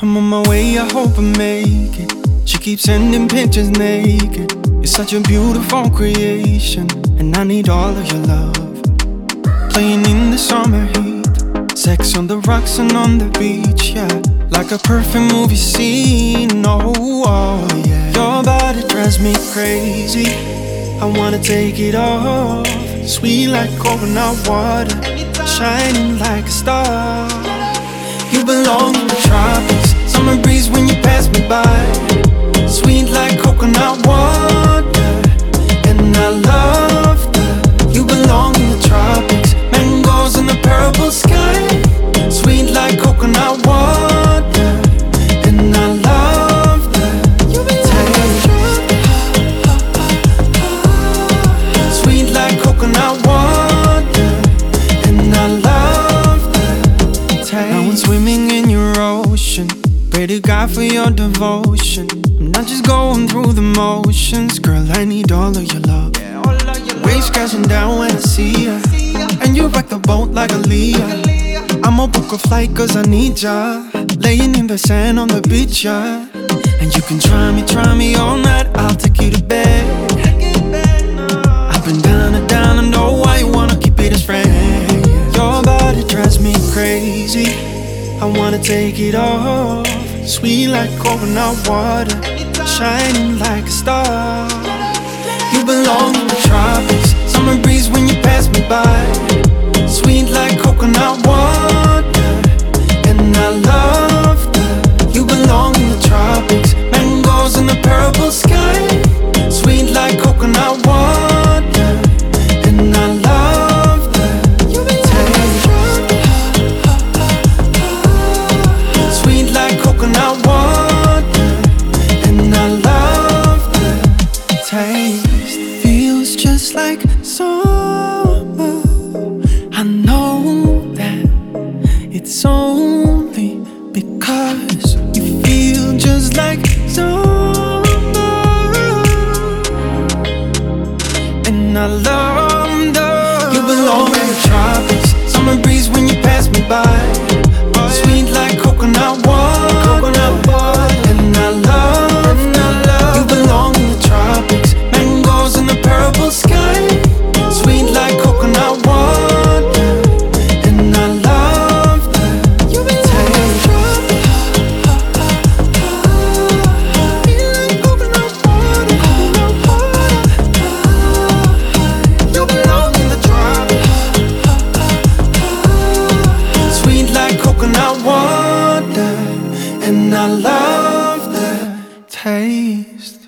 I'm on my way, I hope I make it. She keeps sending pictures naked. You're such a beautiful creation, and I need all of your love. Playing in the summer heat, sex on the rocks and on the beach, yeah. Like a perfect movie scene, oh yeah. Your body drives me crazy, I wanna take it off. Sweet like coconut water, shining like a star. You belong in the tropics, summer breeze when you pass me by. Sweet like coconut water, and I love that. You belong in the tropics, mangoes in the purple sky. Sweet like coconut water, and I love that. Sweet like coconut water, and I love that. Now I'm swimming in your ocean, pray to God for your devotion. I'm not just going through the motions, girl, I need all of your love. Waves crashing down when I see ya, and you rock the boat like Aaliyah. I'ma book a flight cause I need ya, laying in the sand on the beach, yeah. And you can try me all night, I'll take you to bed. I've been down, I know why you wanna keep it as friends. Your body drives me crazy, I wanna take it off. Sweet like coconut water, shining like a star. You belong in the tropics, summer breeze when you pass me by. Sweet like coconut water, and I love that. You belong in the tropics, mangoes in the purple sky. Sweet like coconut water, and I love that. Sweet like coconut water, and I love that taste. Feels just like summer, I know that it's only because you feel just like summer, and I love that. You belong in the tropics, summer breeze when you pass me by. Sweet like coconut water, and I love that. You belong in the tropics, mangoes in the purple sky. Sweet like coconut water, and I love that. You belong in the tropics, sweet like coconut water, and I love that taste.